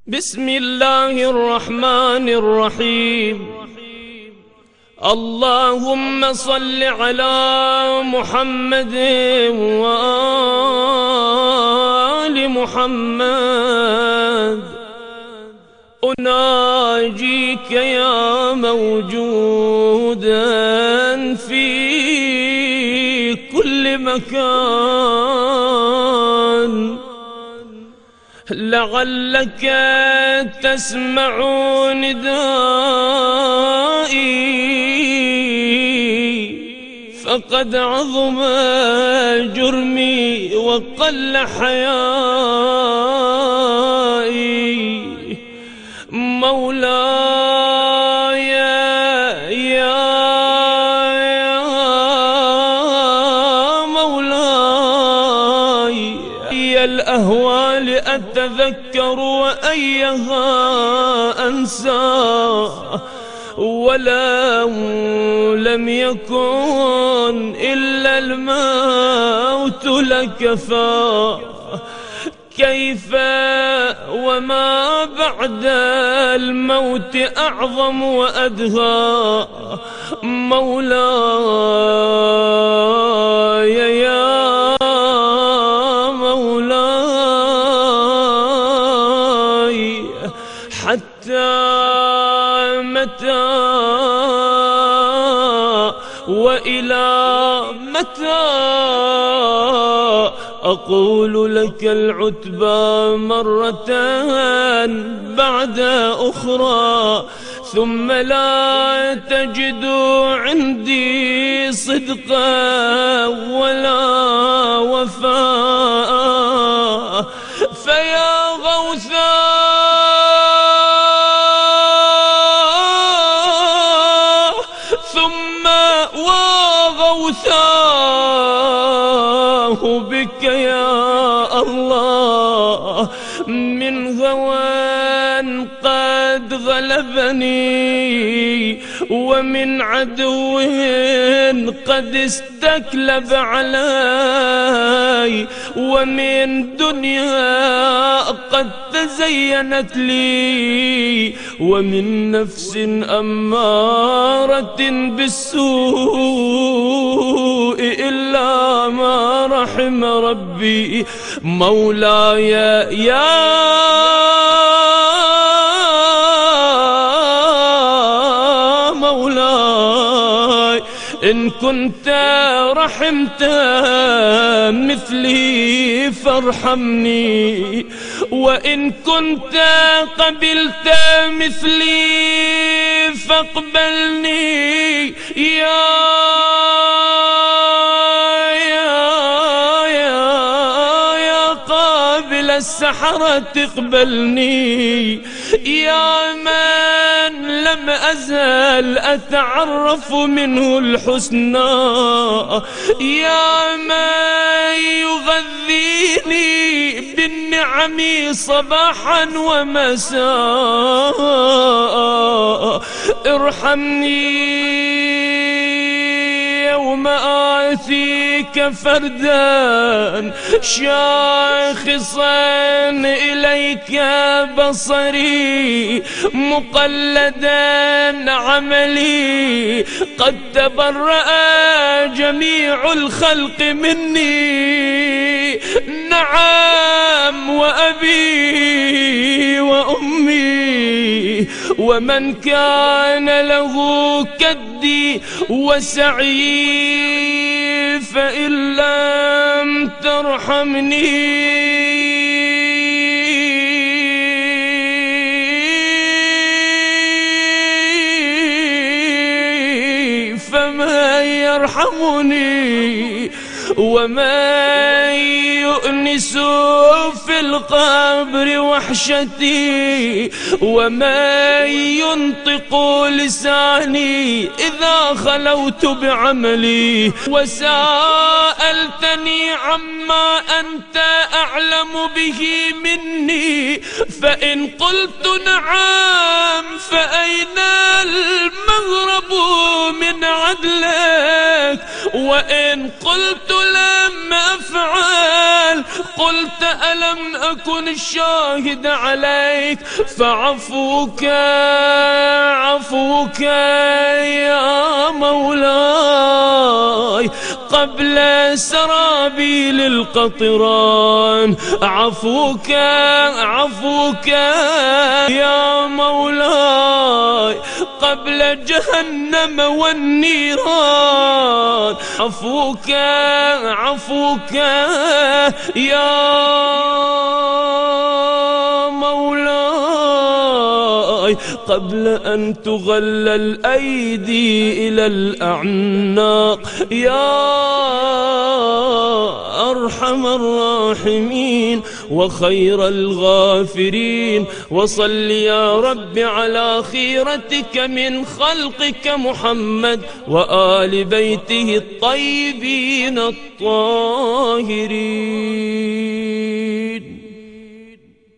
بسم الله الرحمن الرحيم. اللهم صل على محمد وآل محمد. أناجيك يا موجودا في كل مكان، لعلك تسمع ندائي، فقد عظم جرمي وقل حيائي. مولاي يا مولاي، أي الأهوال أتذكر وأيها أنسى، ولو لم يكن إلا الموت لكفى. كيف وما بعد الموت أعظم وأدهى. مولاي يا مولاي، حتى متى وإلى متى أقول لك العتبى مرة بعد أخرى، ثم لا تجد عندي صدقا ولا وفاء. فيا غوثا ثم وغوثاه بك يا الله، من هوى قد غلبني، ومن عدو قد استكلب علي، ومن دنيا قد تزينت لي، ومن نفس أمارة بالسوء إلا ما رحم ربي. مولاي يا مولاي، إن كنت رحمت مثلي فارحمني، وإن كنت قبلت مثلي فاقبلني. يا قابل السحرة اقبلني، يا من لم أزل أتعرف منه الحسنى، يا من يغذيني بالنعم صباحا ومساء. ارحمني يوم آتيك فردا شاخصا إليك بصري، مقلدا عملي، قد تبرأ جميع الخلق مني. نعم، وأبي وأمي ومن كان له كدي وسعي، فإن لم ترحمني فمن يرحمني، ومن يؤنس في القبر وحشتي، ومن ينطق لساني إذا خلوت بعملي. وسألتني عما أنت أعلم به مني، فإن قلت نعم فأين المغرب من عدلك، وإن قلت لم أفعل قلت ألم أكن الشاهد عليك، فعفوك عفوك يا مولاي قبل سرابيل القطران، عفوك عفوك يا مولاي قبل جهنم والنيران، عفوك عفوك يا مولاي قبل أن تغل الأيدي إلى الأعناق، يا أرحم الراحمين وخير الغافرين. وصل يا رب على خيرتك من خلقك محمد وآل بيته الطيبين الطاهرين.